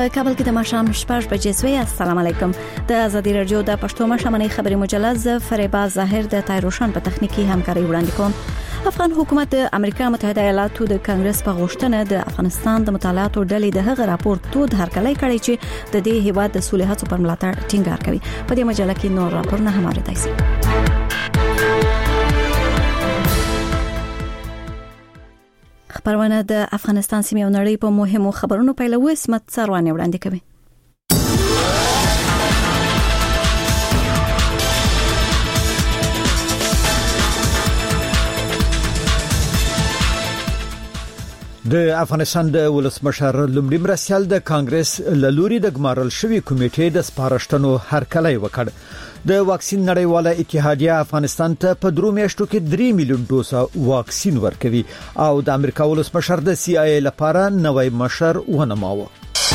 په کابل کې د ماښام 6 بجې سوی. السلام علیکم. د ازادي رادیو د پښتو مشامنې خبري مجلس فریبا ظاهر د تایروشان په تخنیکی همکاري وړاندې کوم. افغان حکومت د امریکا متحده ایالاتو د کانګرس په غوښتنه د افغانستان د مطالعاتو ډلې د هغه راپور تود هرکلی کړی چې د دې هیواد د صلح هڅو پر ملاتړ ټینګار کوي. په دې مجله کې نور راپورونه هم اورئ شئ. خبرونه د افغانستان سیمې او نړۍ په مهمو خبرونو پیلوي. اسمت سروانه وړاندې کوي. د افغانستان د ولسمشر لومړي مرستیال د کانګرس لوري د ګمارل شوی کمیټې د سپارښتنو هرکلی وکړ. د واکسین نړیواله اتحادیه افغانستان ته په 3 میاشتو کې 3 میلیون ډوزه واکسین ورکوي او د امریکا ولسمشر د CIA لپاره نوی مشر ونماوه.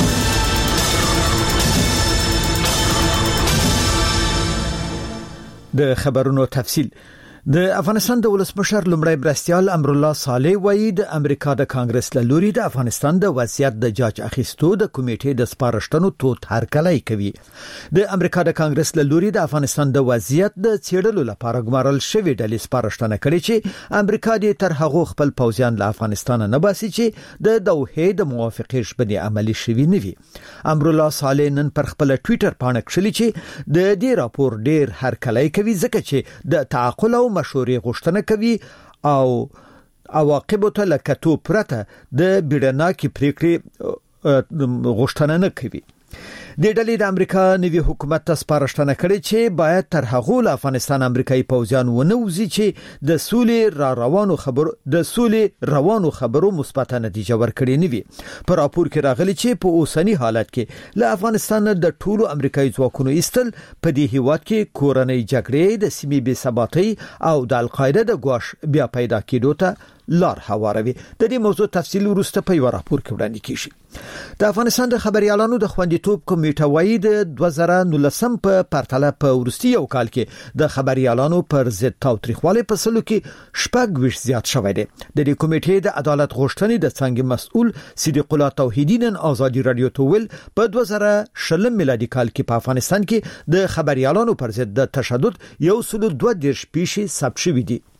د خبرونو تفصیل. د افغانستان د ولسمشر لومړی مرستیال امرالله صالح وایي د امریکا د کانګرس لوري د افغانستان د وضعیت د جاج اخیستو د کمیټې د سپارښتنو تود هرکلی کوي. د امریکا د کانګرس لوري د افغانستان د وضعیت د څېړلو لپاره ګمارل شوی ډلې سپارښتنه کړې چې امریکا د تر هغه خپل پوځیان له افغانستان نه باسي چې د دوحې د موافقې شبني عملی شوی نه وي. امرالله صالح نن پر خپل ټوئیټر باندې کړلی چې د دې راپور ډیر هرکلی کوي ځکه چې د تعقل او مشورې غوښتنه کوي او عواقب ته لکتو پرته د بیړناکي پریکړې غوښتنه نه کوي. د ډلې د امریکا نوي حکومت ته سپارښتنه کړې چې باید تر هغه له افغانستان امریکایي پوځیان ونوځي چې د سولې روانو خبرو مثبت نتیجه ورکړي نه وي. په راپور کې راغلي چې په اوسنی حالت کې له افغانستان د ټولو امریکایي ځواکونو ایستل په دې هیواد کې کورنۍ جګړې د سیمې بې ثباتۍ او د القاعده د ګواښ بیا پیدا کېدو ته لار هواروي. د دې موضوع تفصیل وروسته په یو راپور کې وړاندې کیږي. د افغانستان د خبريالانو د خوندیتوب کمیټه وايي د 2019 په پرتله په ورستي یو کال کې د خبريالانو پر ضد تاوتریخواله په سلو کې 6 زیات شوی دی. د دې کمیټې د عدالت غوښتنې د څنګه مسؤل صدیق الله توحیدی نن ازادي رادیو ته ویل په 2020 میلادي کال کې په افغانستان کې د خبريالانو پر ضد د تشدد 102 پیښې ثبت شوې دي.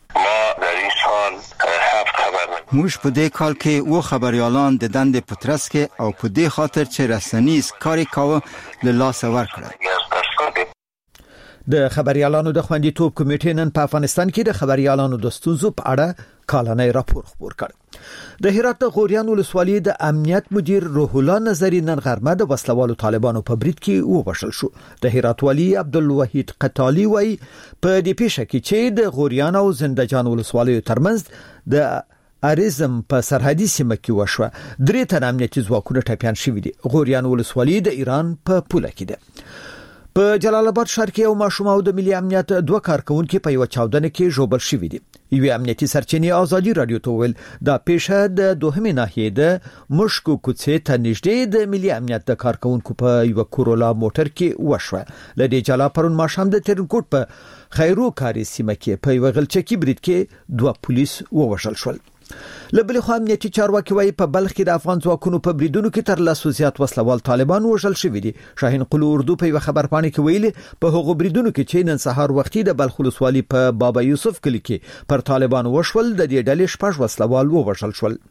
موږ په دې کال کې و خبريالان د دندې په ترڅ کې او په دې خاطر چې رسنیز کاری کاوه له لاس ورکړه. د خبريالانو د خوندیتوب کمیټې نن په افغانستان کې د خبريالانو د ستونزو په اړه کالنۍ راپور خپور کړ. د هرات د غوریان ولسوالۍ د امنیت مدیر روح الله نظری نن غرمه د وسلوالو طالبانو په برید کې ووژل شو. د هرات والی عبدالوحید قطالي وایي په دې پیښه کې چې د غوریان او زندجان ولسوالیو ترمنځ د اریزم په سرحدي سیمه کې وشوه. 3 تن امنیتي ځواکونه ټپيان شوي دي. غوریان ولسوالۍ د ایران په پوله کې ده. په جلال آباد ښار کې یو ماشوم او د ملي امنیت 2 کارکونکو په یو چاودنه کې ژوبل شوي دي. یو امنیتي سرچینې ازادي رادیو ته ویل دا پیښه د دوهمې ناحیې د مشکو کوڅې ته نږدې د ملي امنیت د کارکونکو په یو کورولا موټر کې وشوه. لدې جلا پرون ماښام د ترنکوټ په خیرو کاری سیمه کې په یو غلچکی برید کې 2 پولیس ووژل شول. لبل خو امنیتي چارواکي وایي په بلخ کې د افغان ځواکونو په بریدونو کې تر 100 زیات وسلوال طالبان وژل شوي دي. شاهین قلو اردو په یو خبر پاڼه کې ویلي په هغو بریدونو کې چې نن سهار وختي د بلخ ولسوالۍ په بابا یوسف کلی کې پر طالبان وشول د دې ډلې 6 وسلوال ووژل شول.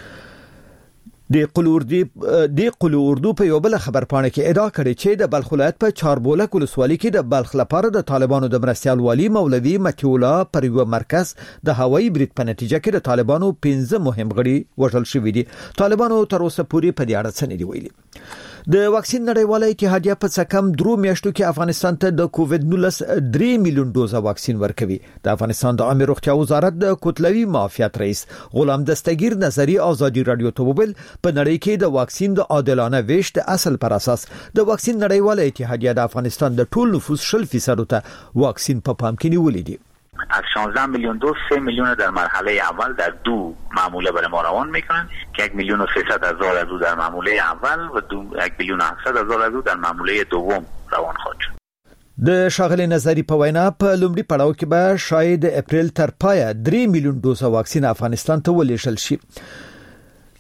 د قلو اردو په یو بل خبر پاڼه کې ادعا کړې چې د بلخ ولایت په چاربولک ولسوالۍ کې د بلخ لپاره د طالبانو د مرستیال والی مولوی متیولا پر یو مرکز د هوایي برید په نتیجه کې د طالبانو 15 مهم غړي وژل شوي دي. طالبانو تر اوسه پورې په دې اړه څه نه دی ویلي. د واکسین نړیواله اتحادیه په څکم 3 میاشتو کې افغانستان ته د کووډ-19 3 میلیون ډوزه واکسین ورکوي. د افغانستان د عامه روغتیا وزارت د کوتلوي معافیت رئیس غلام دستگیر نظری ازادي رادیو ته ویل په نړۍ کې د واکسین د عادلانه ویش د اصل پر اساس د واکسین نړیواله اتحادیه د افغانستان د ټول نفوس 0% ته واکسین په پام کې نیولې دي. از 16 میلیون دوز 3 میلیون در مرحله اول در 2 معموله برای ما روان میکنن که 1,300,000 از او در معموله اول و 1,700,000 از او در معموله دوم روان خواهد شد. د شاغلي نظری په وینا په لومړي پړاو کې به شاید اپریل تر پایه 3 میلیون ډوزه واکسین افغانستان ته ولېږل شي.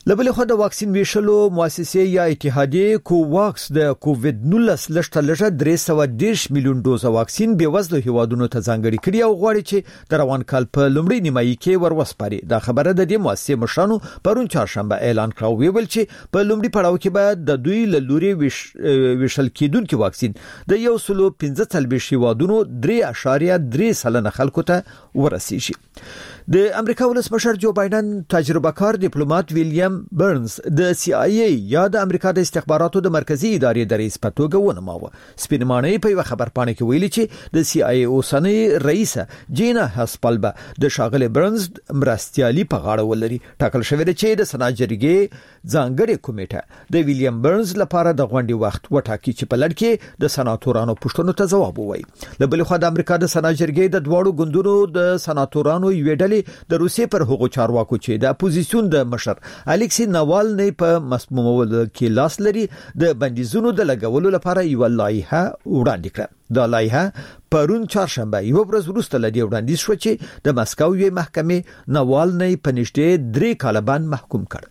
لبل خو د واکسین ویشلو مؤسسه یا اتحادیه کوواکس د کووید 19 لشته لږه 310 میلیون دوز واکسین به وزله هیوادونو ته ځانګړي کړي او غواړي چې د روان کال په لومړي نیمایي کې وروسپاري. دا خبره د دې مؤسسه مشرانو پرون چهارشنبه اعلان کړو ویل چې په لومړي پړاو کې به د دوی له لوري ویشل کېدونکو واکسین د 115 هیوادونو 3.3% خلکو ته ورسیږي. د امریکا ولسمشر جو بایدن تجربه کار ډیپلوماټ ویلیام برنز د سی آی ای یا د امریکا د استخباراتو د مرکزی ادارې د رئیس په توګه ونماوه. سپینمانه په یو خبرپاڼه کې ویلي چې د سی آی ای اوسنۍ رئیسه جینا هاسپالبا د شاغله برنز مرستيالي په غاړه ولري. ټاکل شوی دی چې د سنا جرګې ځانګړي کمیټه د ویلیام برنز لپاره د غونډې وخت وټاکي چې په لړ کې د سناتورانو پوښتنو ته ځواب ووایي. د بل خو د امریکا د سنا جرګې د دواړو ګوندونو د سناتورانو یوډلې د روسیې پر هغو چارواکو چې د اپوزیسیون د مشر الکسی ناوالنی په مسمومول کې لاس لري د بندیزونو د لګولو لپاره یو لایحه وړاندې کړه. دا لایحه پرون چهارشنبه یو ورځ وروسته لدی وړاندیز شو چې د مسکو یوې محکمې ناوالنی په نږدې 3 کاله باندې محکوم کړ.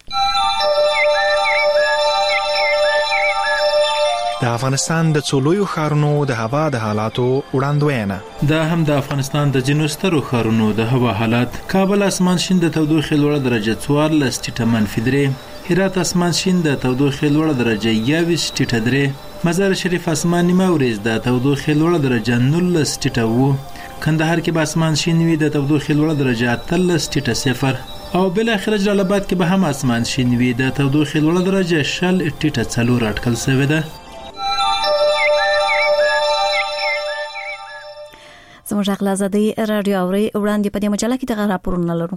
د افغانستان د څولویو ښارونو د هوا د حالاتو وړاندوینه. دا هم د افغانستان د ځینو سترو ښارونو د هوا حالات. کابل اسمان شین د تودوخې لوړه درجه 14 ټیټه -3، هرات اسمان شین د تودوخې لوړه درجه 21 ټیټه 3، مزار شریف اسمان نیمه ورځ د تودوخې لوړه درجه 19 ټیټه 7، کندهار کې به اسمان شین وي د تودوخې لوړه درجه 13 ټیټه 0، او بل اخر جلال آباد کې به هم اسمان شین وي د تودوخې لوړه درجه 0 ټیټه 4 اټکل شوی ده. زموږ غلا زدي رادیو اوري وړاندې په دې مجله کې د راپورونه لرو.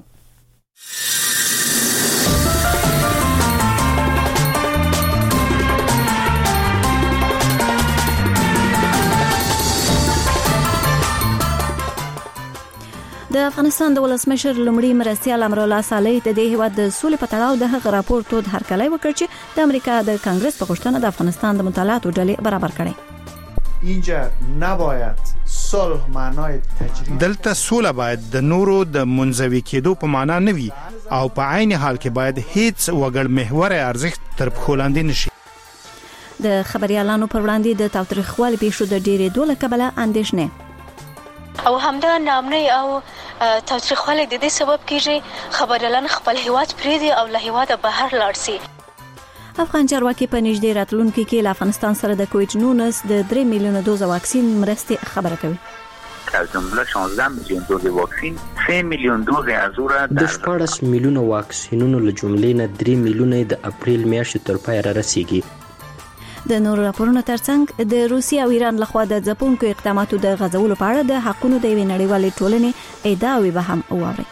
د افغانستان د ولسمشر لومړي مرستیال امرالله صالح د دې هیواد د سولې په تړاو د هغه راپور تود هرکلی وکړ چې د امریکا د کانګرس په غوښتنه د افغانستان د مطالعاتو ډلې برابر کړي. اینجا نباید صلح معنای تجربه دلته سوله باید د نورو د منزوي کېدو په معنا نه وي او په عین حال کې باید هیڅ وګړ محور ارزښت تر پښو لاندې نشي. د خبريالانو پر وړاندې د تاوتریخوالي پیښو د ډېرې دوله کبله اندېښنه او همدا نامنۍ او تاوتریخوالی د دې سبب کیږي خبريالان خپل هیواد پریږدي او له هیواده بهر لاړ شي. افغان چارواکي په نږدې راتلونکي کې له افغانستان سره د کووید 19 د 3 میلیونه دوز واکسین مرستې خبره کوي. از جمله 16 میلیون دوز واکسین 3 میلیون دوز از او را د 14 میلیونه واکسینونو له جملې نه 3 میلیونه د اپریل میاشتې تر پای را رسیږي. د نور راپورونو ترڅنګ د روسیې او ایران لخوا د ځپونکو اقداماتو د غځولو په اړه د حقونو د یوې نړیوالې ټولنې ادعاوې به هم واوري.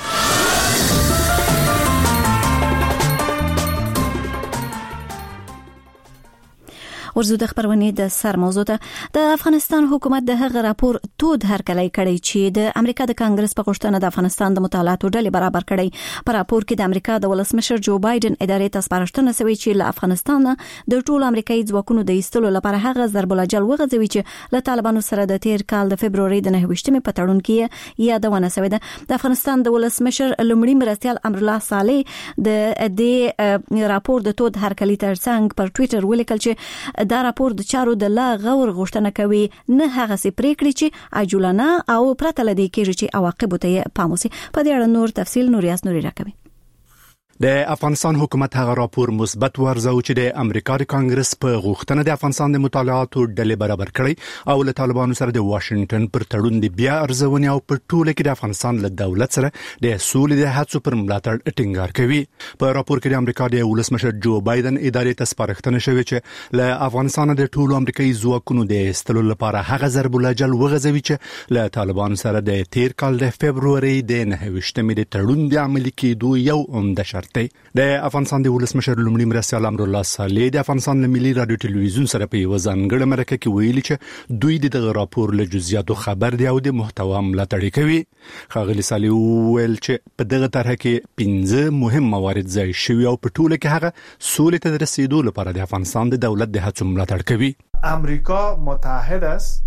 ورزو د خبرونه د سر موضوع ته د افغانستان حکومت د هغه راپور تود هرکلی کړی چې د امریکا د کانګرس په غوښتنه د افغانستان د مطالعاتو ډلې برابر کړي. په راپور کې د امریکا د ولسمشر جو بایدن ادارې ته سپارښتنه شوې چې له افغانستان د ټولو امریکایي ځواکونو د ایستلو لپاره هغه ضرب العجل وغځوي چې له طالبانو سره د تیر کال د فبرवरी د 9 په تړون کې یادونه شوې ده. د افغانستان د ولسمشر لومړي مرستیال امرالله صالح د دې راپور د تود هرکلی ترڅنګ پر ټوئیټر ولیکل چې دا راپور د چارو د لا غور غوښتنه کوي نه هغه سي پریکړې چې عاجلانه او پرته لدی کېږي چې عواقب ته پام وشي. په دې اړه نور تفصیل نوریاس نوري راکوي. د افغانستان حکومت هغه راپور مثبت ورزو چې د امریکا د کانګرس په غوښتنه د افغانستان د مطالعاتو ډلې برابر کړي او له طالبانو سره د واشنگټن پر تړون د بیا ارزونې او په ټوله کې د افغانستان له دولت سره د سولې د هڅو پر ملاتړ ټینګار کوي. په راپور کې د امریکا د ولسمشر جو بایدن ادارې ته سپارښتنه شوې چې له افغانستان د ټولو امریکایي ځواکونو د ایستلو لپاره هغه ضرب العجل وغځوي چې له طالبانو سره د تیر کال د فبرवरी د 9 د تړون د عملي کېدو یو عمده شرط دی. د افغانستان د ولسمشر لومړي مرستیال امرالله صالح د افغانستان د ملي رادیو ټلویزیون سره په یو ځانګړي مرکه کې ویلي چې دوی د راپور له جزئیاتو خبر دي او د محتوا ملاتړ کوي. ښاغلي صالح ویل چې په دغه طرح کې 15 مهم موارد ځای شوي او په ټوله کې هغه سولې ته رسیدو لپاره د افغانستان د دولت د هڅو ملاتړ کوي. امریکا متحد است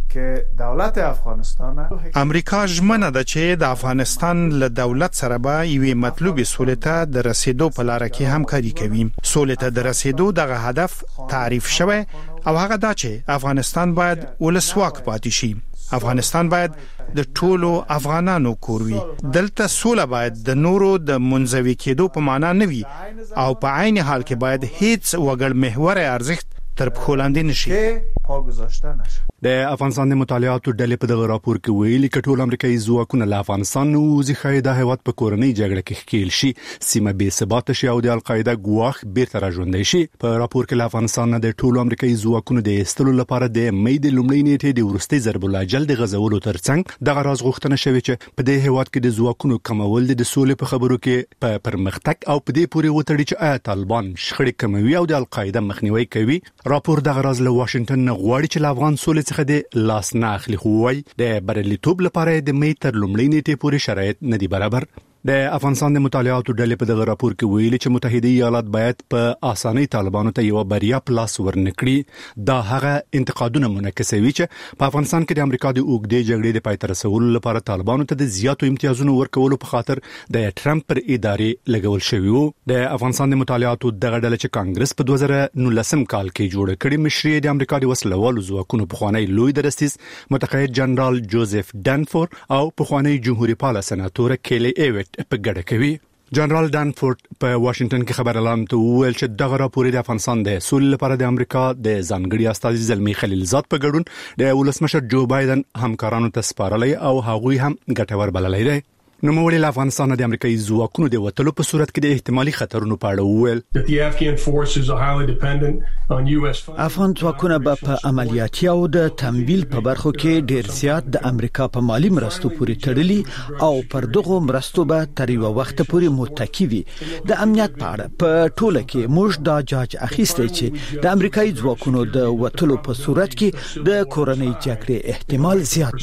که دولت افغانستان امریکا ژمنه ده چې د افغانستان له دولت سره به یوې مطلوبې سولې ته د رسیدو په لار کې همکاري کوي. سولې ته د رسیدو دغه هدف تعریف شوی او هغه دا چې افغانستان باید ولسواک پاتې شي. افغانستان باید د ټولو افغانانو کور وي. دلته سوله باید د نورو د منزوي کېدو په معنا نه وي او په عین حال کې باید هیڅ وګړ محور ارزښت تر پښو لاندې نشي. د افغانستان د مطالعاتو ډلې په دغه راپور کې ویلي چې ټول امریکایي ځواکونه له افغانستان وځي خای د هیواد په کورنۍ جګړه کې ښکیل شي، سیمه بې ثبات شي او د القاعده ګواښ بیرته راژوندی شي. په راپور کې له افغانستان نه د ټول امریکایي ځواکونو د ایستلو لپاره د مې د لومړۍ نیټې د وروستي ضرب الاجل د غزولو ترڅنګ دغه راز غوښتنه شوې چې په دې هیواد کې د ځواکونو کمول د سولې په خبرو کې په پرمختګ او په دې پورې وتړي چې آیا طالبان شخړې کموي او د القاعده مخنیوي کوي. راپور دغه راز له واشنگټن نه غواړي چې افغان سولې څخه د لاس نه اخلي، خو وايي د بریالیتوب لپاره د مې تر لومړۍ نیټې پورې شرایط نه دي برابر. د افغانستان د مطالعاتو ډلې په دغه راپور کې ویلي چې متحده ایالات باید په اسانۍ طالبانو ته یو بریا پلاس ورنکړي. دا هغه انتقادونه منعکسوي چې په افغانستان کې د امریکا د اوږدې جګړې د پای ته رسولو لپاره طالبانو ته د زیاتو امتیازونو ورکولو په خاطر د ټرمپ پر ادارې لګول شوی وو. د افغانستان د مطالعاتو دغه ډله چې کانګرس په 2019 کال کې جوړ کړي مشري د امریکا د وسلوالو ځواکونو پخوانی لوی درستیز متقاعد جنرال جوزف ډانفورد او پخوانی جمهوریت پاله سناتور کیلی ایوټ په ګډه کوي. جنرال ډانفورد په واشنگټن کې خبر اعلان ته وویل چې دغه راپور د افغانستان د سولې لپاره د امریکا د ځانګړي استازي زلمی خلیلزاد په ګډون د ولسمشر جو بایدن همکارانو ته سپارلی او هغوی هم ګټور بللی دی. نو موږ له افغانستان د امریکایي ځواکونو د وټلو په صورت کې د احتمالي خطرونو په اړه وویل. افغان ځواکونه به په عملیاتي او د تمویل په برخو کې ډیر زیات د امریکا په مالی مرستو پورې تړلي او پر دغه مرستو به تر یو وخت پورې متکی وي. د امنیت په اړه په ټوله کې موږ دا جاج اخیستی چې د امریکایي ځواکونو د وټلو په صورت کې د کورنۍ جګړې احتمال زیات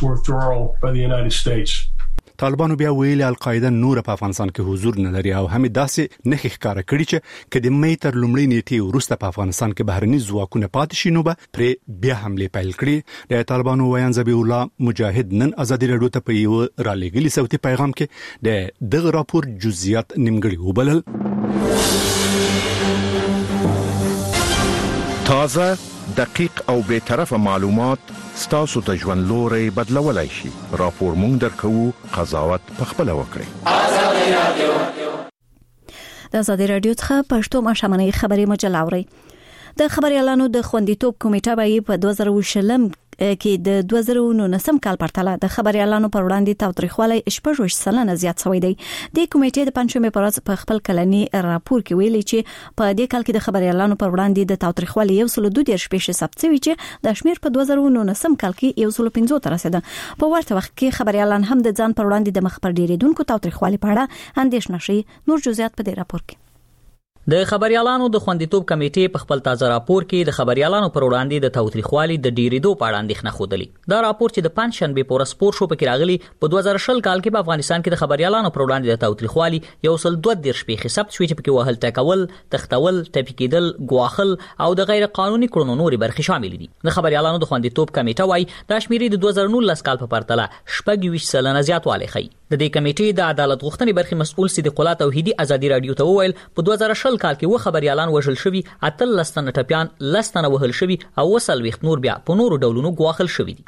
دی. طالبانو بیا ویلي القاعده نور په افغانستان کې حضور نه لري او هم داسې نه ښکارا کړی چې کله مې تر لومړۍ نیټې وروسته په افغانستان کې بهرني ځواکونه پاتې شي نو به پر بیا حمله پیل کړي. د طالبانو ویان ذبیح الله مجاهد نن ازادي رادیو ته په یو رالېګلي صوتي پیغام کې د دغه راپور جزئیات نیمګړي وبلل. تازه دقیق او به طرفه معلومات ستاسو ته ژوند لوري بدلولای شي. راپور مونږ درکو، قضاوت پخپله وکړئ. د آزادي رادیو څخه پښتو ماشومانه خبري مجله اوري. د خبريالانو د خوندیتوب کمیټه به په 2020 کې د 2019 کال پرتله د خبريالانو پر وړاندې تاوتریخوالی 14% زیات شوی دی. د کمیټې د پنځمې پر ورځ په خپل کلنی راپور کې ویلي چې په دې کال کې د خبريالانو پر وړاندې د تاوتریخوالی 1.2% ثبت شوی چې د شمیر په 2019 کال کې 1.15 ته رسیده. په ورته وخت کې خبريالان هم د ځان پر وړاندې د مخ پر ډیریدونکو تاوتریخوالی په اړه اندېښنه شي. نور جزئیات په دې راپور کې. د خبريالانو د خوندیتوب کمیټې په خپل تازه راپور کې د خبريالانو پر وړاندې د تاوتریخوالي د ډیریدو په اړه اندېښنه خوده. دا راپور چې د پنځشنبه په ورځ سپور شو پکې راغلی په 2020 کال کې په افغانستان کې د خبريالانو پر وړاندې د تاوتریخوالي 1.2% ثبت شوی چې پکې وهل ټکول، تختول، ټپي کېدل، ګواخل او د غیر قانوني کړنو نورې برخې شامل دي. د خبريالانو د خوندیتوب کمیټه وايي دا شمیرې د 2019 کال په پرتله 24% زیاتوالی ښيي. د دې کمیټې د عدالت غوښتنې برخې مسؤل صدیق الله توحیدی آزادي رادیو ته وویل په 2020 کال کې و خبريالان وژل شوي، 18 تنه ټپيان، 10 تنه وهل شوي او 20 نور بیا په نورو ډولونو ګواخل شوي دي.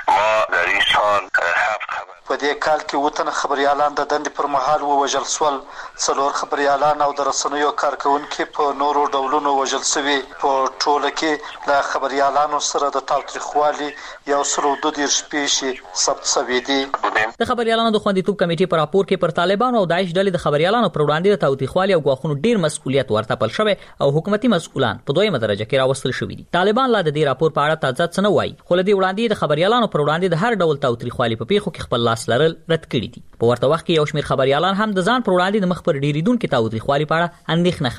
په دې کال کې وطن خبريالان د دندې پر مهال وژل شول، 4 خبريالان او د رسنیو کارکونکو په نورو ډولونو وژل شوي. په ټوله کې د خبريالانو سره د تاوتریخوالي 1.2% ثبت شوی دي. د خبريالانو د خوندیتوب کمیټې په راپور کې پر طالبانو او داعش ډلې د خبريالانو پر وړاندې د تاوتریخوالي او غواخونو ډیر مسؤلیت ورته پل شوی او حکومتي مسؤلان په دویمه درجه کې راوستل شوی دي. طالبان لا د دې راپور په اړه تازه څه نه وایي، خو لدی وړاندې د خبريالانو پر وړاندې د هر ډول تاوتریخوالي په پیښو کې خپل لاس لرل رد کړی دي. په ورته وخت کې یو شمېر خبريالان هم د ځان پر وړاندې د مخ پر ډیریدونکو تاوتریخوالي په اړه اندېښنه ښيي.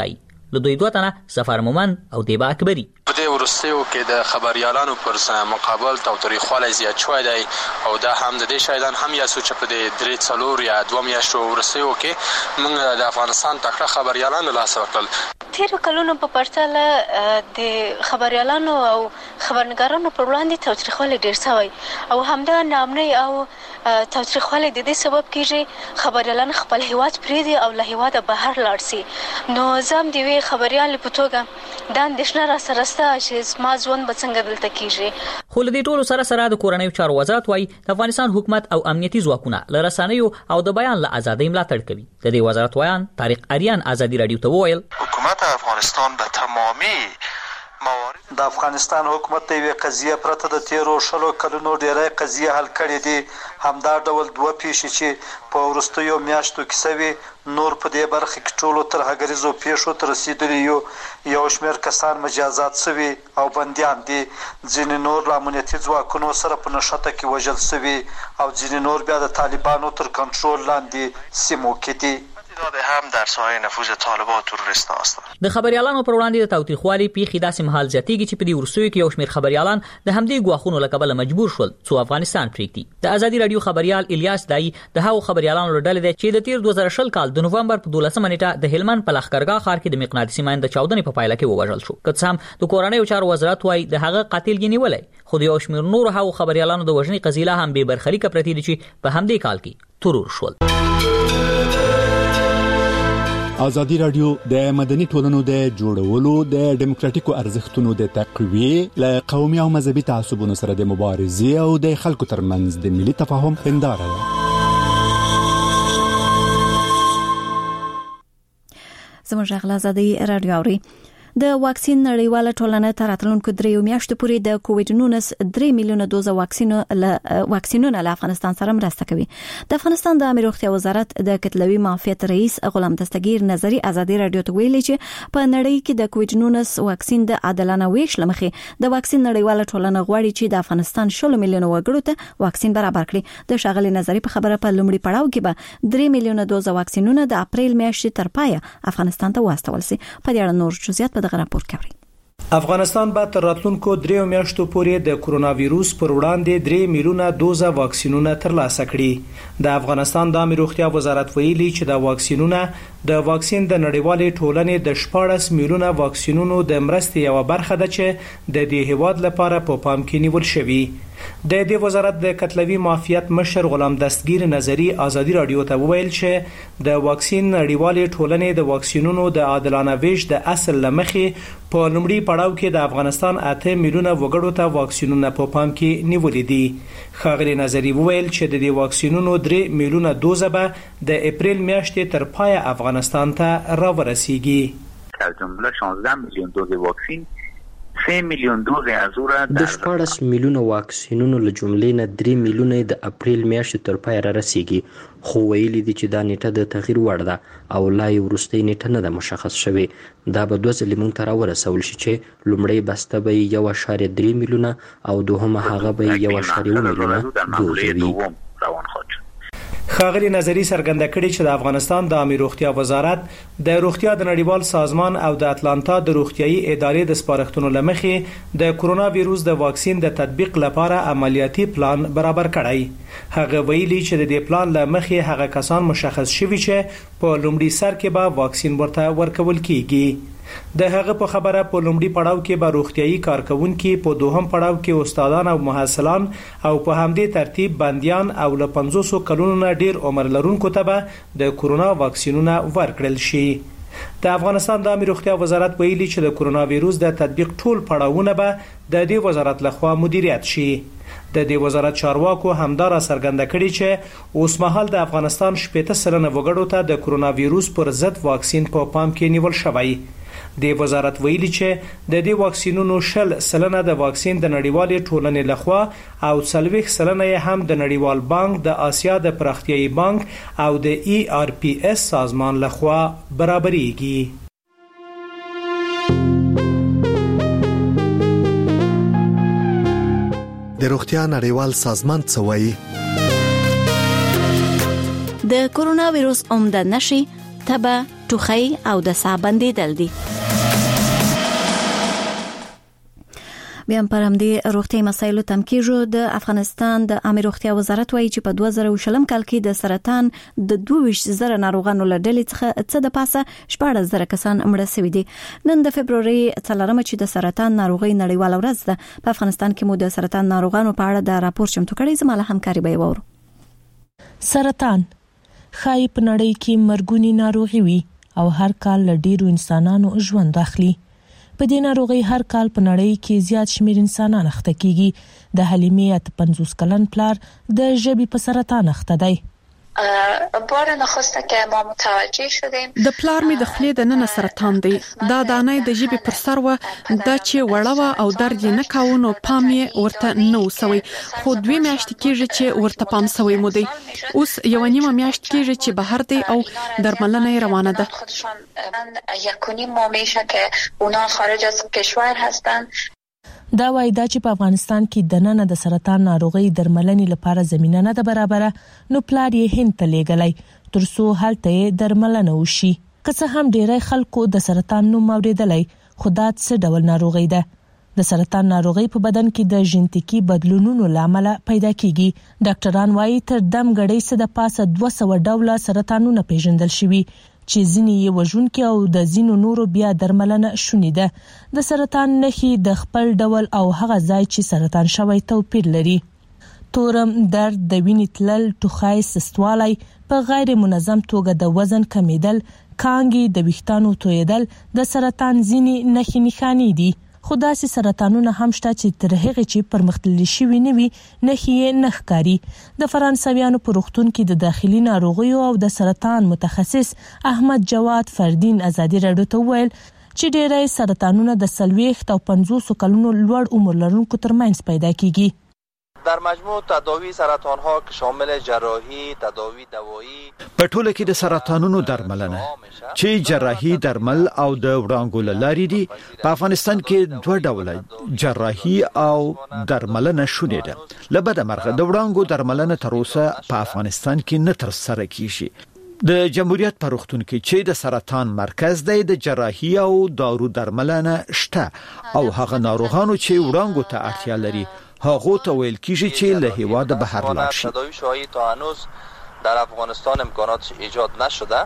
له دوی دوه تنه سفر مومن او دیبا اکبری. په دې ورستیو کې د خبريالانو پر مقابل تاریخوالي زیات شوی دی او دا هم د دې شایدان هم یا سوچ په دې 3 یا 2 میاشتو ورستیو کې موږ د افغانستان تکړه خبريالانو لاس ورکړل. تیر کلونو په پرتله د خبريالانو او خبرنګارانو پر وړاندې تاریخوالي ډیر شوی او همدا نامنۍ او تاریخوالي د دې سبب کیږي خبريالان خپل هیواد پریدي او له هیواده بهر لاړ شي. نو زم دی وی خبريال په توګه د اندېښنه را سره چې ما ژوند به څنګه دلته کیږي. خو له دې ټولو سره د کورنیو چارو وزارت وايي د افغانستان حکومت او امنیتي ځواکونه له رسنیو او د بیان له ازادۍ ملاتړ کوي. د دې وزارت ویان طارق اریان ازادي رادیو ته وویل حکومت افغانستان به تمامي د افغانستان حکومت د یوې قضیه پرته د 13 کلونو ډیرې قضیه حل کړې دي. همدا ډول دوه پیښې چې په ورستیو میاشتو کې سوي نور په دې برخه کې ټولو تر هغریزو پیښو تر رسیدلی یو شمېر کسان مجازات سوي او بنديان دي. ځینې نور امنیتي ځواکونو سره په نښته کې وژل سوي او ځینې نور بیا د طالبانو تر کنټرول لاندې سیمو کې دي. هم در سایه نفوذ طالبان تروریست هستند. د خبريالانو پر وړاندې د تاوتریخوالي پیښې داسې مهال زیاتېږي چې په دې ورسوي کې یو شمېر خبريالان د همدې ګواښونو له کبله مجبور شول څو افغانستان پریږدي. د ازادي رادیو خبريال الیاس دای د هغو خبريالانو له ډلې دی چې د تیر 2020 کال د نوومبر په 12 نیټه د هلمند په لښکرګاه ښار کې د مقناطیسي ماین د چاودنې په پایله کې ووژل شو. که څه هم د کورنیو چارو وزارت وايي د هغه قاتل یې نیولای، خو د یو شمېر نور هغو خبريالانو د وژنې قضیه هم به برخلیک پرتی دي چې په همدې کال کې ترور شول. ازادي رادیو د مدني ټولنو د جوړولو د دیموکراتیکو ارزښتونو د تقویه له قومي او مذهبي تعصبونو سره د مبارزې او د خلکو ترمنځ د ملي تفاهم هنداره ده. زموږ غلا ازادي رادیو اوري. د واکسین نړیواله ټولنه تر راتلونکو 3 میاشتو پورې د کووډ 19 3 میلیونه دوزه واکسینونه له افغانستان سره مرسته کوي. د افغانستان د امنیت روغتیا وزارت د کتلوي معافیت رئیس غلام دستگیر نظری ازادي رادیو ته ویلي چې په نړۍ کې د کووډ 19 واکسین د عادلانه ویش لمخې د واکسین نړیواله ټولنه غواړي چې د افغانستان 10 میلیونه وګړو ته واکسین برابر کړي. د شاغلي نظری په خبره په لومړي پړاو کې به 3 میلیونه دوزه واکسینونه د اپریل میاشتې تر پایه افغانستان ته واستول شي. په دې اړه نور جزئیات دغه راپور کوي. افغانستان به تر راتلونکو 3 میاشتو پورې د کرونا وایروس پر وړاندې 3 میلیونه دوزه واکسینونه ترلاسه کړي. د افغانستان د امنیت روغتیا وزارت ویلي چې دا واکسینونه د واکسین د نړیوالې ټولنې د 14 میلیونه واکسینونو د مرستې یو برخه ده چې د دې هیواد لپاره په پام کې نیول شوی. د دې وزارت د کتلوي معافیت مشر غلام دستگیر نظری ازادي رادیو ته وویل چې د واکسین نړیوالې ټولنې د واکسینونو د عادلانه ویش د اصل لمخې په لومړي پړاو کې د افغانستان 8 میلیونه وګړو ته واکسینونه په پام کې نیولې دي. خاغلی نظری وویل چې د دې واکسینونو 3 میلیونه دوزه به د اپریل میاشتې تر پایه افغانستان ته راورسیږي. از جمله 16 میلیون دوز واکسین 3 میلیون دوز از او را د 14 میلیونه واکسینونو له جملې نه 3 میلیونه د اپریل میاشتې تر پای را رسیږي. خو ویلي دي چې دا نیټه د تغییر وړ ده او لا یې وروستۍ نیټه نه ده مشخص شوې. دا به 2 ځلې موږ ته راورسول شي چې لومړی بسته به 1.3 میلیونه او دوهمه هغه به 1.1 میلیونه دوز وي. خاغلی نظری څرګنده کړې چې د افغانستان د امنیت روغتیا وزارت د روغتیا د نړیوال سازمان او د اتلانتا د روغتیايي ادارې د سپارښتنو لمخې د کرونا وایروس د واکسین د تطبیق لپاره عملیاتي پلان برابر کړی. هغه ویلي چې د دې پلان لمخې هغه کسان مشخص شوي چې په لومړي سر کې به واکسین ورته ورکول کیږي. د هغه په خبره په لومړي پړاو کې به روغتيایي کارکونکو په دوهم پړاو کې استادان او محصلان او په همدې ترتیب بنديان او له 500 کلونو نه ډیر عمر لرونکو ته به د کورونا واکسینونه ورکړل شي. د افغانستان د امنیت روغتیا وزارت ویلي چې د کورونا وایروس د تطبیق ټول پړاوونه به د دې وزارت لخوا مدیریت شي. د دې وزارت چارواکو همدار څرګنده کړي چې اوس مهال د افغانستان 80% وګړو ته د کورونا وایروس پر ضد واکسین په پام کې نیول شوی. د وزارت ویلي چې د دې واکسینونو 10% د واکسین د نړیوالې ټولنې لخوا او 40% هم د نړیوال بانک د آسیا د پراختیايي بانک او د ERPS سازمان لخوا برابرېږي. د روغتیا نړیوال سازمان څه وایي؟ د کورونا وایروس عمده نشي تبه ټوخی او د ساه بندیدل دي. بیا پر همدې روغتي مسایلو تم کیږي. د افغانستان د عامه روغتیا وزارت وایي چې په 2020 کال کې د سرطان د 22,000 ناروغانو لړلې څخه څه د پاسه 14,000 کسان مړه شوي دي. نن د فبرवरी 4 چې د سرطان ناروغي نړیواله ورځ ده، په افغانستان کې مو د سرطان ناروغانو په اړه د راپور چمتو کړی. زموږ همکاري به وورو. سرطان خای په نړۍ کې مرګونی ناروغي وي او هر کال له ډیرو انسانانو ژوند اخلي. په دې ناروغي هر کال په نړۍ کې زیات شمیر انسانان اخته کیږي. د حلیمې 50 کلن پلار د ژبې په سرطان اخته دی. بار نخسته که ما متوجه شدیم د پلار می د خولې د نن سرطان دی. دا دانه د ژبې پر سر و د چې وړه او درد نه کاونو پام یې ورته نو سوي، خو 2 میاشتې کېږي چې ورته پام سوي مو دی. اوس یو نیمه میاشت کېږي چې بهر دی او درملنه روانه ده. یکونی ما میشه که اونا خارج از کشور هستن. دا وایي دا چې په افغانستان کې د نن د سرطان ناروغي درملنې لپاره زمينه نه ده برابره، نو پلار یې هند ته لېږلی ترڅو هلته درملنه وشي. که څه هم ډېری خلکو د سرطان نوم اوریدلی، خو دا څه ډول ناروغي ده؟ د سرطان ناروغي په بدن کې د ژنټیکي بدلونونو لامل پیدا کیږي. ډاکټران وایي تر دم غړي څخه د پاسه 200 ډوله سرطانونه پیژندل شوي چې ځینې یې وژونکي او د ځینو نورو بیا درملنه شونې ده. د سرطان نښې د خپل ډول او هغه ځای چې سرطان شوی توپیر لري. تورم، درد، د وینې تلل، ټوخی، سستوالی، په غیر منظم توګه د وزن کمیدل، کانګې، د ویښتانو تویدل د سرطان ځینې نښې نښانې دي. خو داسې سرطانونه هم شته چې تر هغه چې پرمختللي شوي نه وي نښې یې نه ښکاري. د فرانسویانو په روغتون کې د داخلي ناروغیو او د سرطان متخصص احمد جواد فردین ازادي راډیو ته وویل چې ډېری سرطانونه د 40 او 50 کلونو لوړ عمر لرونکو ترمنځ پیدا کیږي. در مجموع تداوی سرطان ها که شامل جراحی، تداوی دوایی، په ټوله کې د سرطانونو درملنه چې جراحي درمل او د وړانګو لاري دي، په افغانستان کې 2 ډوله جراحي او درملنه شونې ده. لبد مرغه د وړانګو درملنه تر اوسه په افغانستان کې نه تر سره کیږي. د جمهوریت په روغتون کې چې د سرطان مرکز دی، د جراحي او دارو درملنه شته او هغه ناروغانو چې وړانګو ته اړتیا لري هغه ته ویل کیږي چې له هیواده بهر لاړ شي. تداوی شایع تا هنوز در افغانستان امکانات ایجاد نشده.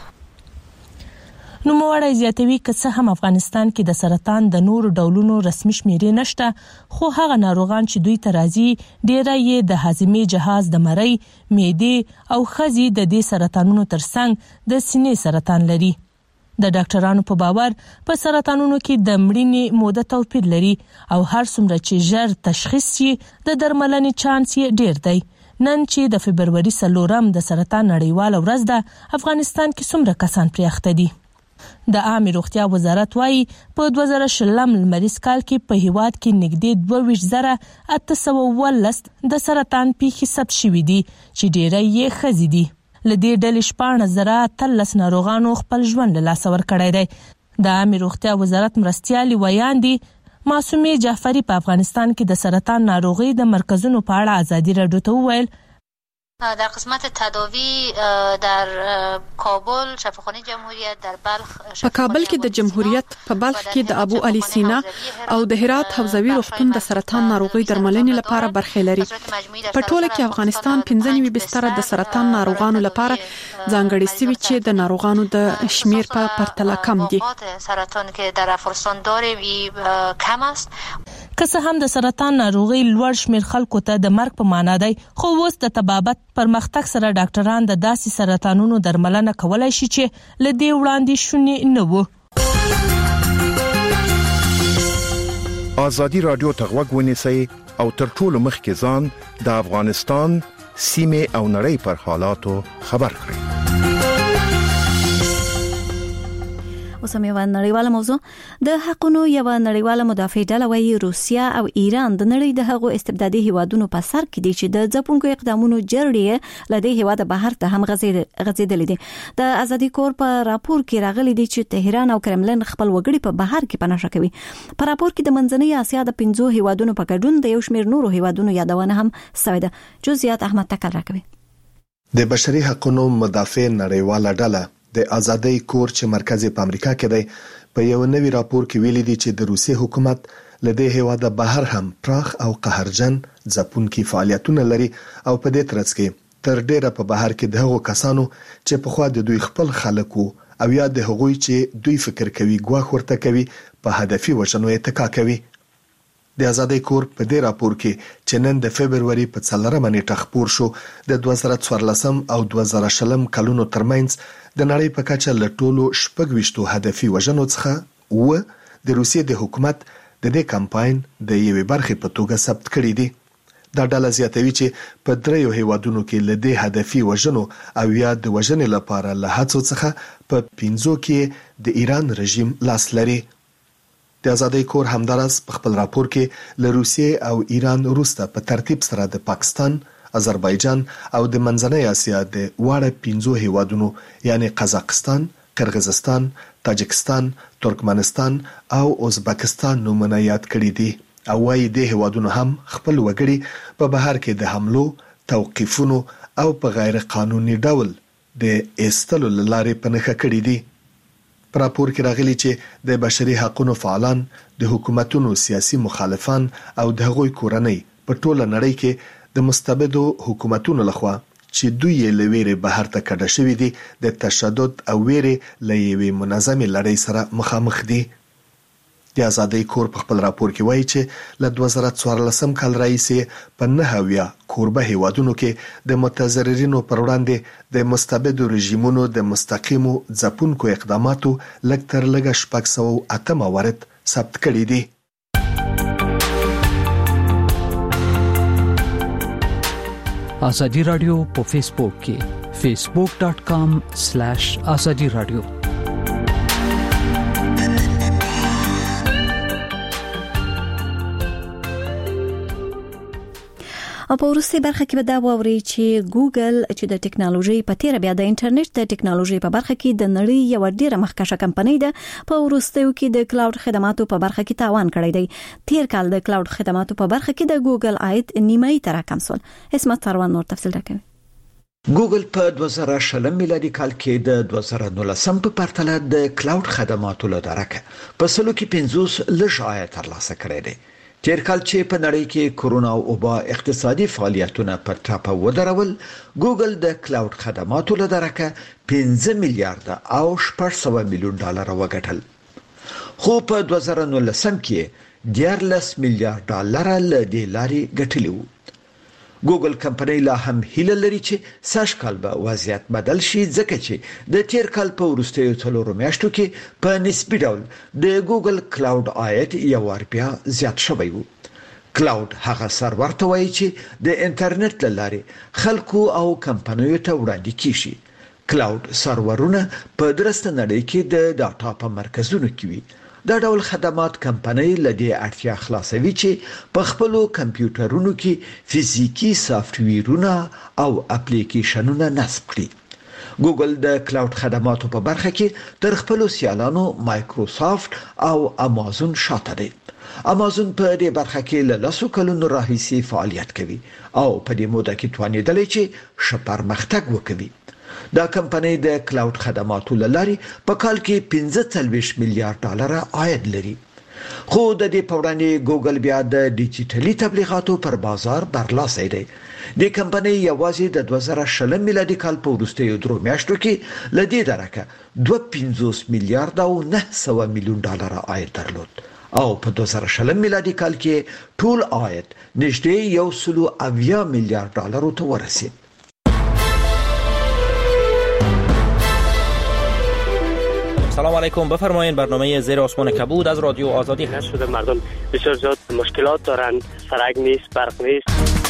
نو موړی زیاتوي که څه هم افغانستان کې د سرطان د نورو ډولونو رسمي شمیرې نشته، خو هغه ناروغان چې دوی ته راځي ډیری یې د هاضمې جهاز، د مرۍ، معدې او خزي د دې سرطانونو ترڅنګ د سینې سرطان لري. د ډاکټرانو په باور په سرطانونو کې د مړینې موده توپیر لري او هر څومره چې ژر تشخیص شي د درملنې چانس یې ډیر دی. نن چې د فبرवरी 4 د سرطان نړیواله ورځ ده، افغانستان کې څومره کسان پرې اخته دي؟ د عامه روغتیا وزارت وایي په 2020 لمریز کال کې په هیواد کې نږدې 22,811 د سرطان پیښې ثبت شوې دي چې ډیری یې ښځې دي. لدې ډلې 14,013 ناروغانو خپل ژوند له لاسه ورکړی دی. د عامه روغتیا وزارت مرستیال ویاندي معصومې جعفری په افغانستان کې د سرطان ناروغي د مرکزونو په اړه ازادي راډیو ته وویل در قسمت تداوی در کابل، شفاخانه جمهوریت در بلخ، په کابل کې د جمهوریت، په بلخ کې د ابو علي سینا او د هرات حوزوي روغتون د سرطان ناروغي درملنې لپاره برخه لري. په ټوله کې افغانستان 15 بستر د سرطان ناروغانو لپاره ځانګړي سوي چې د ناروغانو د شمیر په پرتله کم دي. سرطان که در افغانستان داریم کم است. که څه هم د سرطان ناروغي لوړ شمیر خلکو ته د مرګ په معنا دی، خو اوس د طبابت پرمختګ سره ډاکټران د داسې سرطانونو درملنه کولای شي چې له دې وړاندې شونې نه وو. ازادي رادیو ته غوږ ونیسئ او تر ټولو مخکې ځان د افغانستان سیمه او نړۍ پر حالاتو خبر کړئ. اوس هم یو نړیواله موضوع د حقونو یو نړیواله مدافع ډله وایي روسیا او ایران د نړۍ د هغو استبدادي هیوادونو په سر کې دي چې د ځپونکو اقدامونو جرړې لدې هیواده بهر ته هم غځېدلې دي. د ازادي کور په راپور کې راغلي دي چې تهران او کرملن خپل وګړي په بهر کې پناه کوي. په راپور کې د منځنۍ اسیا د 15 هیوادونو په ګډون د یو شمېر نورو هیوادونو یادونه هم شوې ده. جزئیات احمد تکل راکوي. د بشري حقوقو مدافع نړیواله ډله د ازادۍ کور چې مرکز په امریکا کې دی په یو نوي راپور کې ویلي دي چې د روسي حکومت لدې هیواده بهر هم پراخ او قهرجن ځپونکي فعالیتونه لري او په دې ترڅ کې تر ډیره په بهر کې د هغو کسانو چې په خوا د دوی خپل خلکو او یا د هغوی چې دوی فکر کوي ګواښ ورته کوي په هدفي وژنو اتکا کوي. د آزادۍ کور په دې راپور کې چې نن د فبرवरी په 4 نیټه خپور شو د 2014 او 2020 کلونو ترمنځ د نړۍ په کچه له ټولو 26 هدفي وژنو څخه و د روسیې د حکومت د دې کمپاین د یوې برخې په توګه ثبت کړي دي. دا ډله زیاتوي چې په 3 هیوادونو کې له دې هدفي وژنو او یا د وژنې لپاره له هڅو څخه په 5 کې د ایران رژیم لاس لري. د آزادۍ کور همدارس په خپل راپور کې له روسیې او ایران وروسته په ترتیب سره د پاکستان، آذربایجان او د منځنۍ اسیا د واړه 5 هیوادونو یعنی قزاقستان، قرغیزستان، تاجکستان، ترکمنستان او ازبکستان نومونه یاد کړي دي او وايي د هیوادونو هم خپل وګړي په بهر کې د حملو، توقیفونو او په غیر قانوني ډول د استلو لارې پنهخه کړي دي. په راپور کې راغلي چې د بشري حقوقو فعالان، د حکومتونو سیاسي مخالفان او د هغوی کورنۍ په ټوله نړۍ کې د مستبدو حکومتونو لخوا چې دوی یې لویره بهر ته کډه شوې دي د تشدد او ویره لوي منظمه لړۍ سره مخامخ دي. د آزادۍ کور په خپل راپور کې وایي چې له 2014 کال راهیسې په 9 کوربه هیوادونو کې د متضررینو پر وړاندې د مستبدو رژیمونو د مستقیمو ځپونکو اقداماتو لکتر لګه 608 موارد ثبت کړي دي. آزادی رادیو په فیسبوک کې facebook.com/azadi radio. او په وروستي برخه کې به دا ووري چې ګوګل چې د ټکنالوژي په تیر بیا د انټرنیټ د ټکنالوژي په برخه کې د نړۍ یو ډیره مخکښه کمپنۍ ده، په وروستیو کې د کلاود خدماتو په برخه کې تاوان کړی دی. تیر کال د کلاود خدماتو په برخه کې د ګوګل عاید نیمایي تر کم شول. اسمت تروان نور تفصیل راکوي. ګوګل په 2020 میلادي کال کې د 2019 په پرتله د کلاود خدماتو له درکه په سلو کې 50 لږ عاید ترلاسه کړی دی. تیر کال چې په نړۍ کې کرونا او وبا اقتصادي فعالیتونه په ټاپه ودرول، ګوګل د کلاود خدماتو له درکه 15 میلیارډ او 600 میلیون ډالر وګټل. خو په 2019 کې 14 میلیارډ ډالر له دې لارې ګټلی وو. ګوګل کمپنۍ لا هم هیله لري چې سږ کال به وضعیت بدل شي، ځکه چې د تیر کال په وروستیو 4 میاشتو کې په نسبي ډول د ګوګل کلاود عاید یو ور بیا زیات شوی وو. کلاود هغه سرور ته وایي چې د انټرنیټ لارې خلکو او کمپنیو ته وړاندې کیږي. کلاود سرورونه په درسته نړۍ کې د ډاټا په مرکزونو کې وي. دا ډول خدمات کمپنۍ لدی اړتیا خلاصوي چې په خپل کمپیوټرونو کې فزیکی سافټویرونه او اپلیکیشنونه نصب کړي. ګوګل د کلاود خدماتو په برخه کې تر خپل سیالانو مایکروسافت او امازون شاته دی. امازون په دې برخه کې له 10 کلونو راهیسې فعالیت کوي او په دې موده کې توانیدلی چې پرمختګ وکړي. دا کمپنۍ د کلاود خدماتو لاري په کال کې 45 میلیارډ ډالر عاید لري. خو د دې په وړاندې ګوګل بیا د ډیجیټلي تبلیغاتو پر بازار برلاسي دی. د کمپنۍ یوازې د 2020 میلادي کال په وروستیو 3 میاشتو کې لدې درکه 250 میلیارډ او 900 میلیون ډالر عاید درلود او په 2020 میلادي کال کې ټول عاید نږدې 180 میلیارډ ډالر ته ورسید. سلام علیکم، بفرمایید. برنامه زیر آسمان کبود از رادیو آزادی هست. شده مردم بسیار زیاد مشکلات دارند، سرک نیست، برق نیست.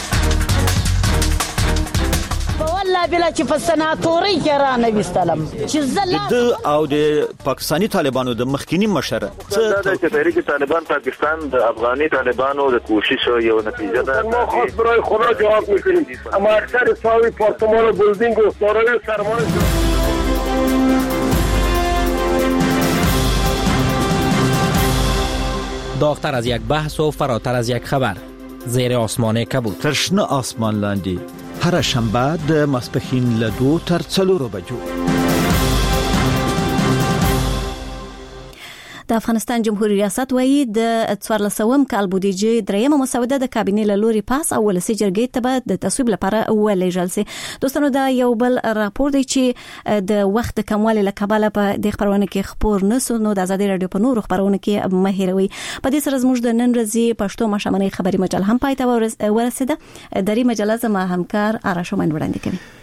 والله بلا چې په سناتوري کې را نه وستلم چې د او د پاکستانی طالبانو د مخکینی مشر څه د تحریک طالبان پاکستان د افغاني طالبانو د کوشش یو نتیجه ده. ما خاص برای خدا جواب میکنیم، اما اکثر ساوی پارتمان و بلدینگ و سارای سرمان داغتر از یک بحث و فراتر از یک خبر. زیر آسمان کبود. ترشنه آسمان لاندی. هر شنبه د ماسپښین له 2 تر 4 بجو. د افغانستان جمهوریت ریاست وایي د 1400 کال بودیجه دریمه مسوده د کابینې له لوري پاس او ولسی جرګې ته د تصویب لپاره ولېږل شي. دوستانو دا یو بل راپور دی چې د وخت کموالي له کبله په د خبرونه کې خبر نسو نو د ازادي رادیو په نورو خبرونه کې مهیروي. په دې سره زموږ د نن ورځې پښتو مشامنې خبري مجله هم پای ته ورسیده. دری مجله زما همکار آرشومن وړاندې کوي.